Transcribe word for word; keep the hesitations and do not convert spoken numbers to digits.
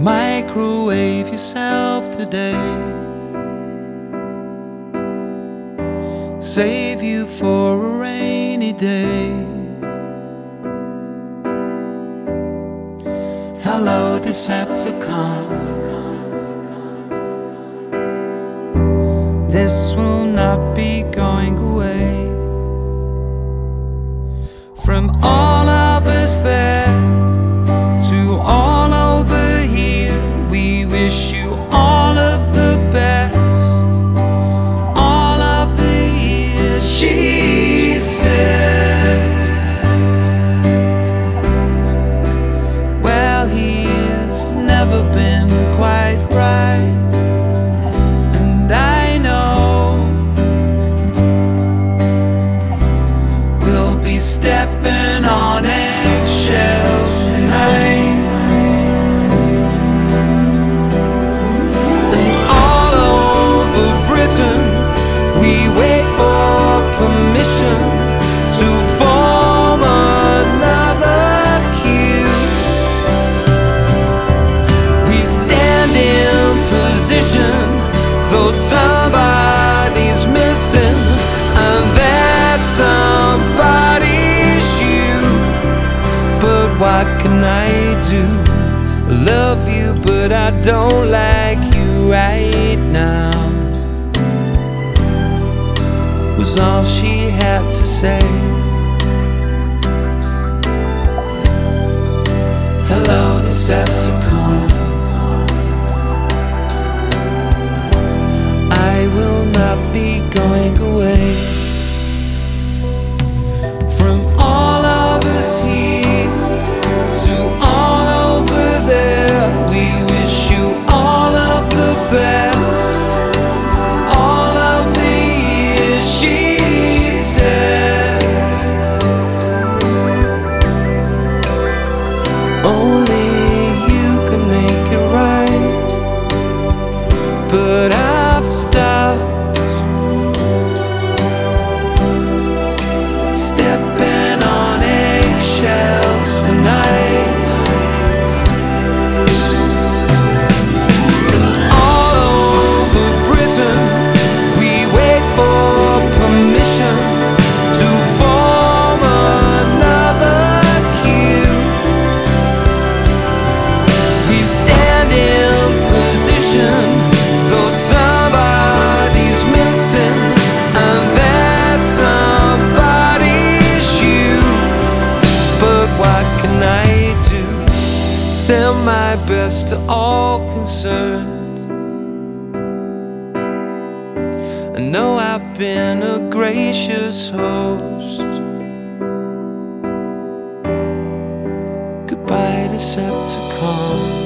Microwave yourself today. Save you for a rainy day. Hello, Decepticons. This will not be going away. From all of us there to all over here, we wish you all of the best, all of the years. She said, well, he's never been quite right, and I know we'll be stepping on eggshells tonight. And all over Britain we wait for permission to form another queue. We stand in position, though somebody's missing, and that somebody's you. But what can I do? I love you, but I don't like you right now, was all she had to say. Hello, Decepticon. I will not be going away. From all of us here to all over there, we wish you all of the best, all of the years. She said, only you can make it right, but I've stopped stepping on eggshells tonight. All over Britain we wait for permission to form another queue. We stand in position, though somebody's missing, and that somebody's you. But what can I do? Send my best to all concerned. I know I've been a gracious host. Goodbye, Decepticon.